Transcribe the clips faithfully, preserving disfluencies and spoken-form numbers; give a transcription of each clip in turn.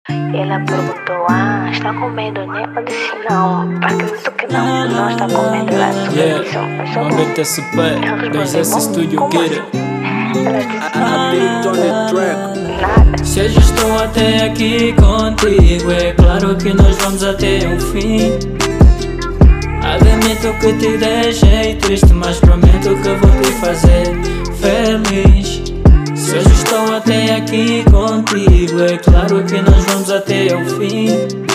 E ela perguntou, ah, está com medo, né? Eu disse, não, acredito que não, não está com medo. Ela Yeah, disse, um B T S P, dois S Studio Get It. ela disse, nada. Se eu estou até aqui contigo, é claro que nós vamos até o fim. Admito que te deixei triste, mas prometo que vou te fazer feliz. Se hoje estou até aqui contigo, é claro que nós vamos até ao fim.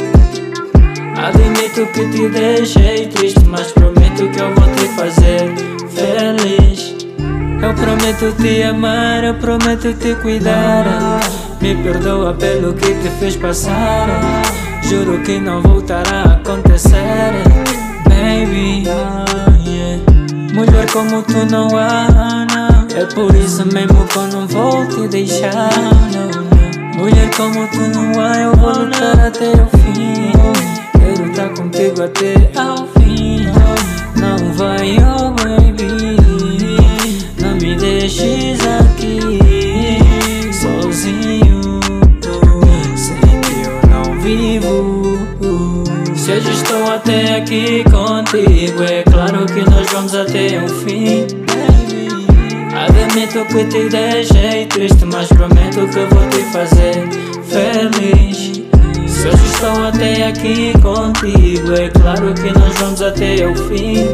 Admito que te deixei triste, mas prometo que eu vou te fazer feliz. Eu prometo te amar, eu prometo te cuidar. Me perdoa pelo que te fez passar. Juro que não voltará a acontecer, baby. Mulher como tu não há, não. É por isso mesmo que eu não vou te deixar, não. Mulher como tu não há, eu vou lutar até o fim. Quero estar contigo até ao fim. Não vai, oh baby, não me deixes aqui sozinho, sei que eu não vivo. Se hoje estou até aqui contigo, é claro que nós vamos até o fim. Admito que te deixei triste, mas prometo que vou te fazer feliz. Se hoje estou até aqui contigo, é claro que nós vamos até o fim.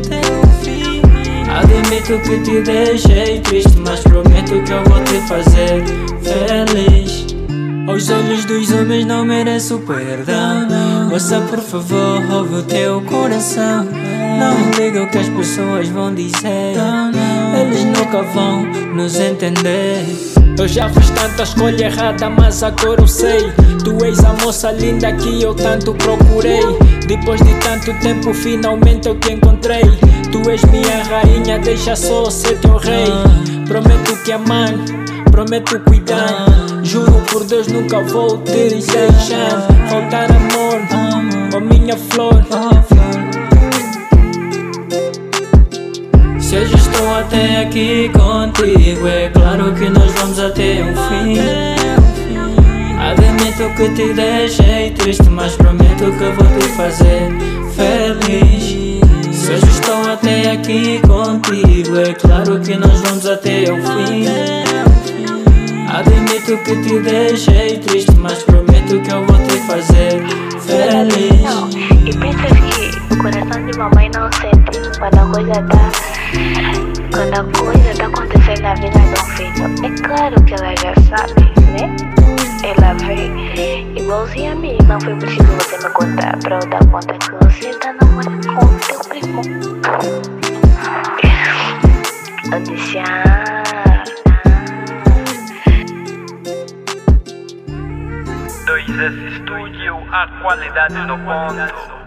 Admito que te deixei triste, mas prometo que eu vou te fazer feliz. Aos olhos dos homens não mereço perdão. Moça, por favor, ouve o teu coração. Não liga o que as pessoas vão dizer, eles nunca vão nos entender. Eu já fiz tanta escolha errada, mas agora eu sei. Tu és a moça linda que eu tanto procurei. Depois de tanto tempo, finalmente eu te encontrei. Tu és minha rainha, deixa só ser teu rei. Prometo que amar, prometo cuidar. Juro por Deus nunca vou te deixar. Faltar amor, oh minha flor. Se hoje estou até aqui contigo, é claro que nós vamos até o fim. Admito que te deixei triste, mas prometo que vou te fazer feliz. Se hoje estou até aqui contigo, é claro que nós vamos até o fim. Admito que te deixei triste, mas prometo que eu vou te fazer feliz. Não, e pensas que o coração de mamãe não sente quando a coisa tá Quando a coisa tá acontecendo na vida de um filho? É claro que ela já sabe, né? Ela vê igualzinho a mim. Não foi preciso você me contar pra eu dar conta que você tá namorando com o teu primo. Eu disse, ah, dois S Studio, a qualidade no ponto.